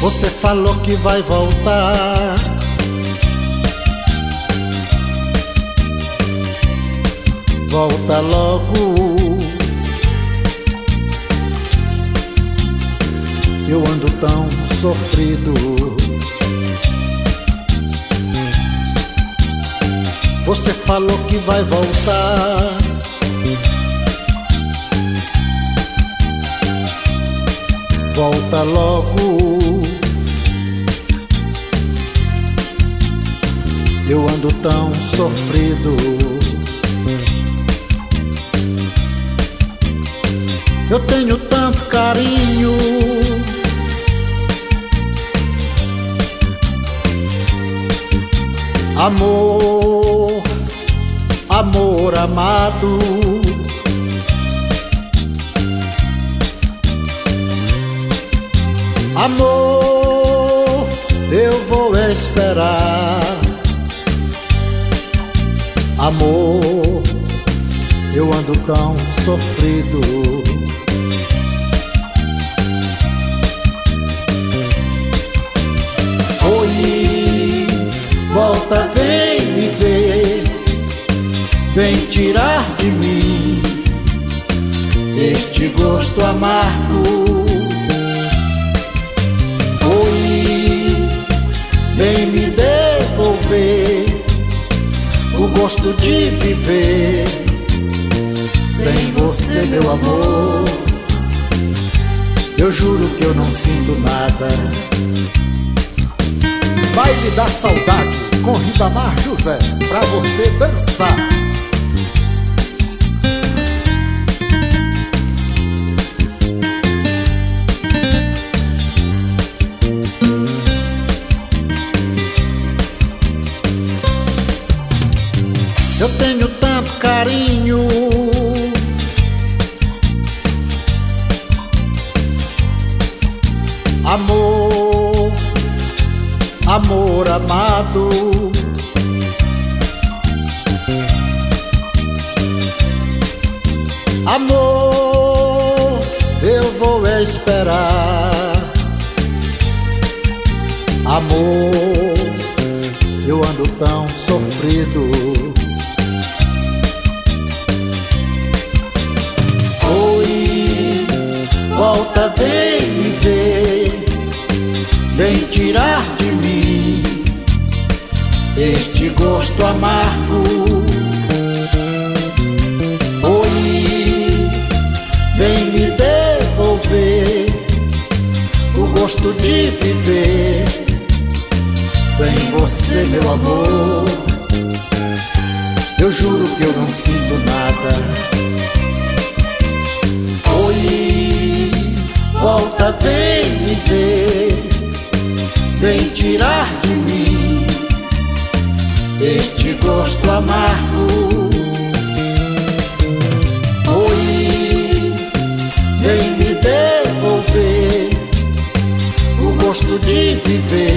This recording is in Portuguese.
Você falou que vai voltar. Volta logo. Eu ando tão sofrido. Você falou que vai voltar. Volta logo. Eu ando tão sofrido. Eu tenho tanto carinho. Amor, amor amado. Amor, eu vou esperar. Amor, eu ando tão sofrido. Oi, volta, vem me ver, vem tirar de mim este gosto amargo. Oi, vem me devolver o gosto de viver sem você, meu amor. Eu juro que eu não sinto nada. Baile da Saudade com Ribamar José, pra você dançar. Eu tenho tanto carinho. Amor, amor amado. Amor, eu vou esperar. Amor, eu ando tão sofrido. Oi, volta, vem me ver, vem tirar de mim este gosto amargo. Oi, vem me devolver o gosto de viver sem você, meu amor. Eu juro que eu não sinto nada. Oi, volta, vem me ver, vem tirar de mim este gosto amargo. Oi, vem me devolver o gosto de viver